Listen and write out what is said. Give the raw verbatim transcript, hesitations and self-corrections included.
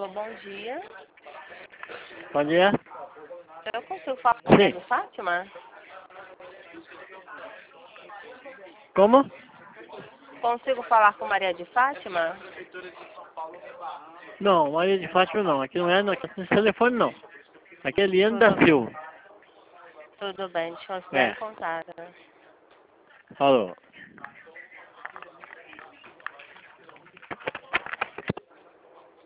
Alô, bom dia. Bom dia. Eu consigo falar com a Maria de Fátima? Como? Consigo falar com Maria de Fátima? Não, Maria de Fátima não. Aqui não é, não. Aqui não é telefone não. Aqui é Liane Tudo, da Silva. tudo bem, deixa eu É. encontrar. Falou.